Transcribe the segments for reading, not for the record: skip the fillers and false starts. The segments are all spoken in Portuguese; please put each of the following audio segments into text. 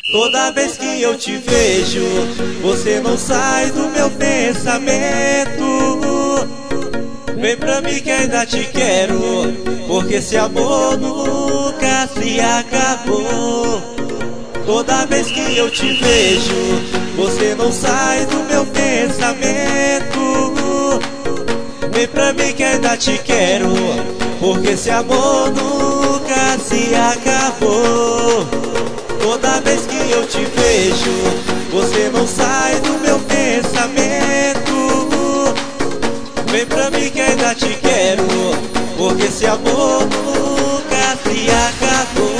Toda vez que eu te vejo, você não sai do meu pensamento. Vem pra mim que ainda te quero, porque esse amor nunca se acabou. Toda vez que eu te vejo, você não sai do meu pensamento. Vem pra mim que ainda te quero, porque esse amor nunca se acabou. Toda vez que eu te vejo, você não sai do meu pensamento. Vem pra mim que ainda te quero, porque esse amor nunca se acabou.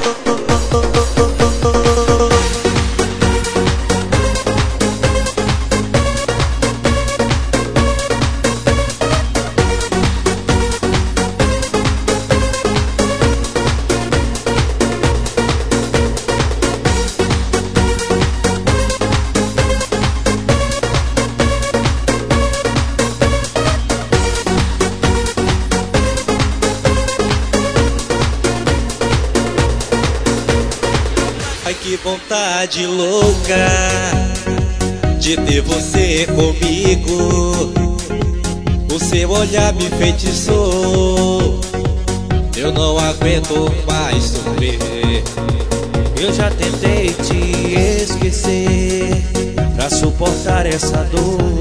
Ai, que vontade louca de ter você comigo. O seu olhar me enfeitiçou, eu não aguento mais sofrer. Eu já tentei te esquecer pra suportar essa dor.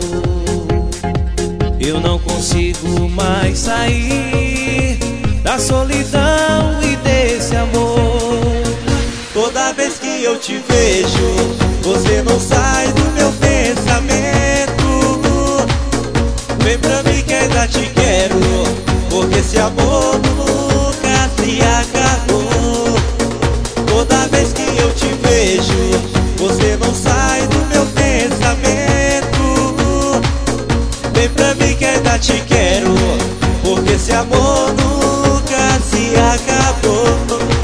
Eu não consigo mais sair da solidão e desse amor. Toda vez que eu te vejo, você não sai do meu pensamento. Vem pra mim que ainda te quero, porque esse amor nunca se acabou. Toda vez que eu te vejo, você não sai do meu pensamento. Vem pra mim que ainda te quero, porque esse amor nunca se acabou.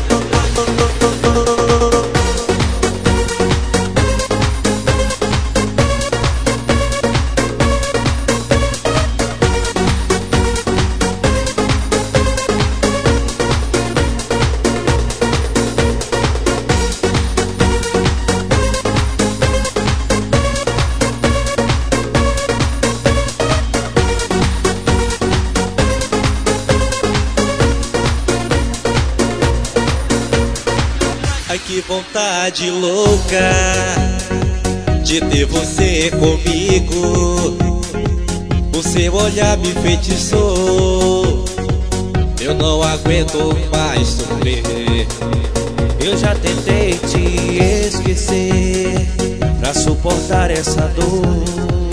Ai, que vontade louca de ter você comigo. O seu olhar me enfeitiçou, eu não aguento mais sofrer. Eu já tentei te esquecer pra suportar essa dor.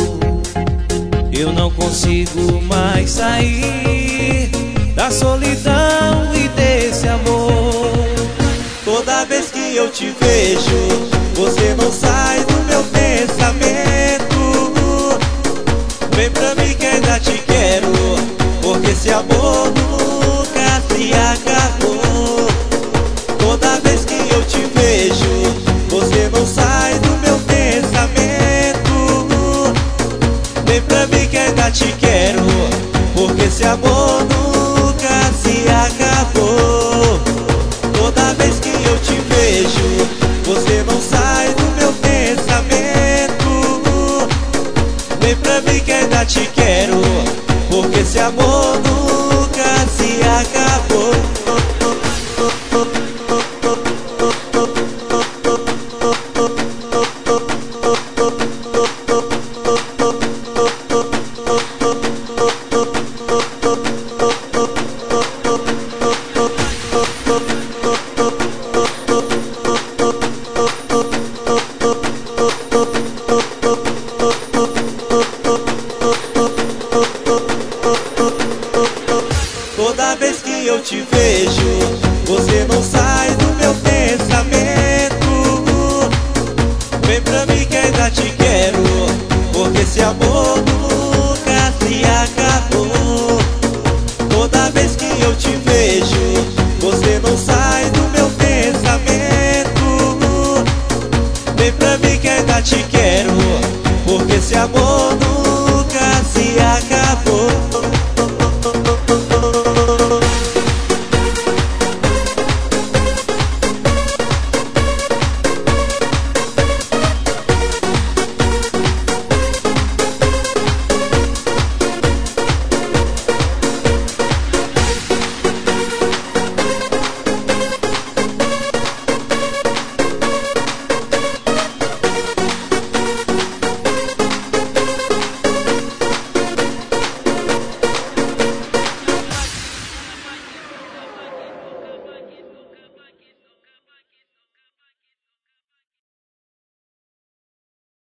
Eu não consigo mais sair da solidão e desse amor. Toda vez que eu te vejo, você não sai do meu pensamento. Vem pra mim que ainda te quero, porque esse amor nunca se acabou. Toda vez que eu te vejo, você não sai do meu pensamento. Vem pra mim que ainda te quero, porque esse amor nunca se acabou. Toda vez que eu te vejo, você não sai do meu pensamento. Vem pra mim que ainda te quero, porque esse amor nunca se acabou. Toda vez que eu te vejo, você não sai do meu pensamento. Vem pra mim que ainda te quero, porque esse amor nunca se acabou. Toda vez que eu te vejo, você não sai do meu pensamento. Vem pra mim que ainda te quero, porque esse amor